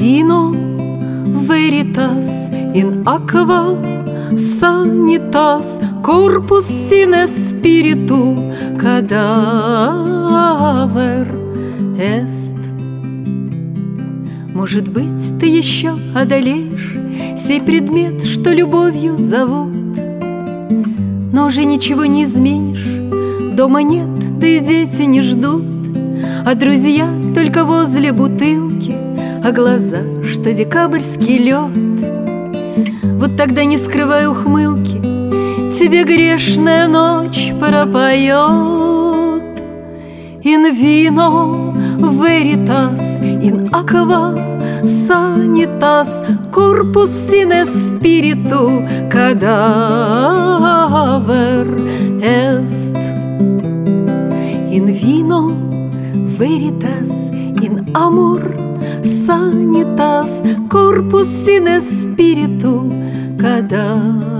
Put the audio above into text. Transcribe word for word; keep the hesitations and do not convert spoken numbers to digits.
vino veritas in aqua sanitas corpus sine spiritu cadaver est. Может быть, ты еще одолеешь сей предмет, что любовью зовут, но уже ничего не изменишь. Дома нет, да и дети не ждут, а друзья только возле бутылки, а глаза, что декабрьский лед. Вот тогда, не скрывай ухмылки, тебе грешная ночь пропоет. In vino veritas, in aqua sanitas corpus sine spiritu cadaver est. In vino veritas, in amor sanitas corpus sine spiritu cadaver